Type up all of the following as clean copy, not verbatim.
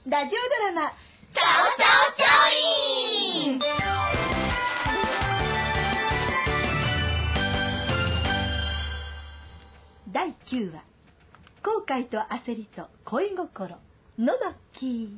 ラジオドラマチャオチャオチャオリン。 第9話、後悔と焦りと恋心の巻。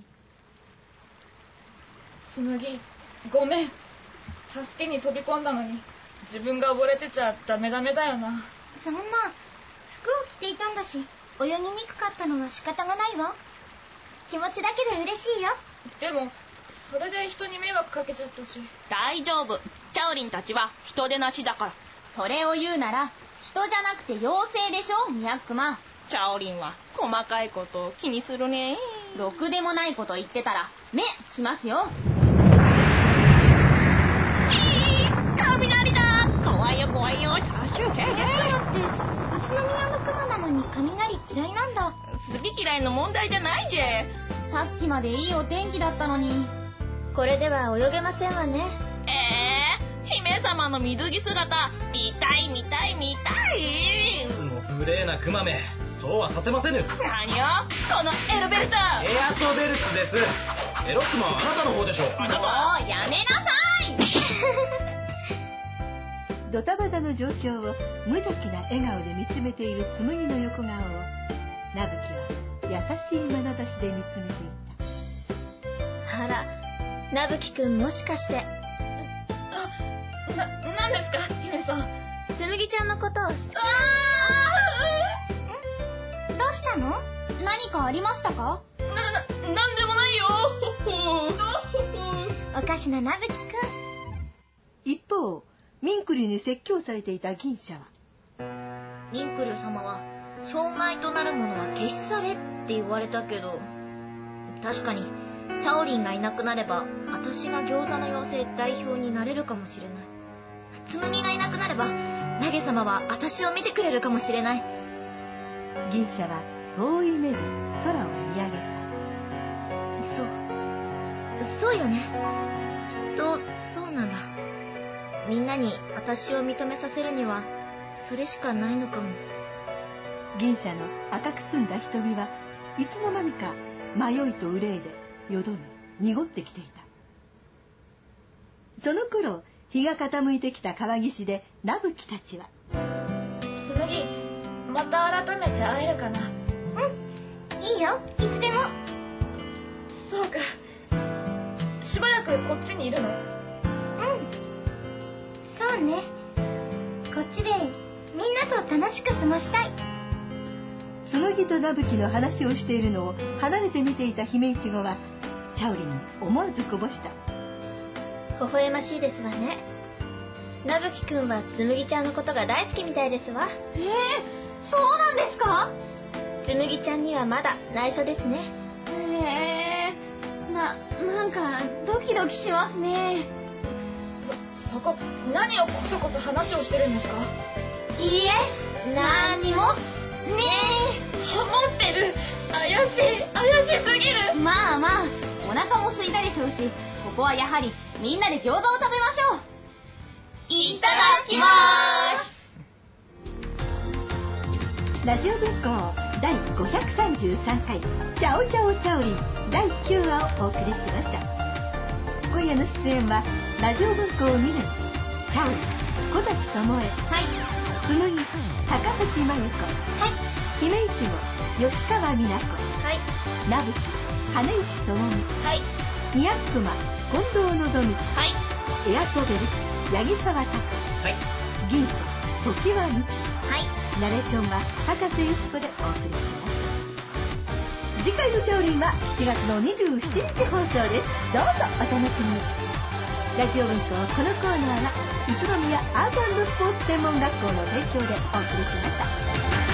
紬、ごめん。助けに飛び込んだのに自分が溺れてちゃダメだよな。 そんな、服を着ていたんだし泳ぎにくかったのは仕方がないわ。気持ちだけで嬉しいよ。 でもそれで人に迷惑かけちゃったし。 大丈夫、チャオリンたちは人でなしだから。 それを言うなら人じゃなくて妖精でしょ、ミヤックマン。 チャオリンは細かいことを気にするね。 ろくでもないこと言ってたら目しますよ。 雷だ、怖いよ怖いよ、助けて。 だって宇都宮のクマなのに雷嫌いなんだ。 好き嫌いの問題じゃないじゃ。 さっきまでいいお天気だったのに。 これでは泳げませんわね。 姫様の水着姿見たい。 いつも無礼なクマめ、そうはさせませぬ。 何よこのエロベルト。 エアソベルツです。エロックマはあなたの方でしょう。 あなた。 もうやめなさい。 ドタバタの状況を無邪気な笑顔で見つめている紬の横顔をナブキは優しい眼差しで見つめていた。 あら、なぶきくんもしかして。 なんですか姫さん。 つむぎちゃんのことを。どうしたの？ 何かありましたか？ なんでもないよ。 おかしななぶきくん。 一方、ミンクリュに説教されていた銀社は、 ミンクリュ様は障害となるものは消し去れって言われたけど、確かにチャオリンがいなくなれば私が餃子の妖精代表になれるかもしれない。紬がいなくなればナゲ様は私を見てくれるかもしれない。 銀社は遠い目で空を見上げた。 そうよね。きっとそうなんだ。みんなに私を認めさせるにはそれしかないのかも。 銀社の赤く澄んだ瞳はいつの間にか迷いと憂いでよどみ濁ってきていた。その頃、日が傾いてきた川岸でナブキたちは、 紬、また改めて会えるかな。 いいよ、いつでも。 そうか。しばらくこっちにいるの？ そうね。こっちでみんなと楽しく過ごしたい。 紬とナブキの話をしているのを離れて見ていた姫いちごはチャオリンに思わずこぼした。 微笑ましいですわね。なぶきくんはつむぎちゃんのことが大好きみたいですわ。 そうなんですか？ つむぎちゃんにはまだ内緒ですね。 なんかドキドキしますね。 そこ何をこそこそ話をしてるんですか？ いいえ、何にも。 ハモってる。怪しすぎる。 まあお腹も空いたでしょうし、ここはやはりみんなで餃子を食べましょう。 いただきます。ラジオ文庫第533回チャオチャオチャオリン第9話をお送りしました。今夜の出演はラジオ文庫2年チャオリン小崎智恵、紬高橋真由子、姫いちご吉川美奈子、なぶき羽石智美、ミヤックマ近藤のぞみ、エアソベル八木沢拓、銀社常盤美希、ナレーションは博士よしこでお送りしました。次回のチャオリンは7月の27日放送です。どうぞお楽しみに。ラジオ文庫このコーナーは宇都宮アート&スポーツ専門学校の提供でお送りしました。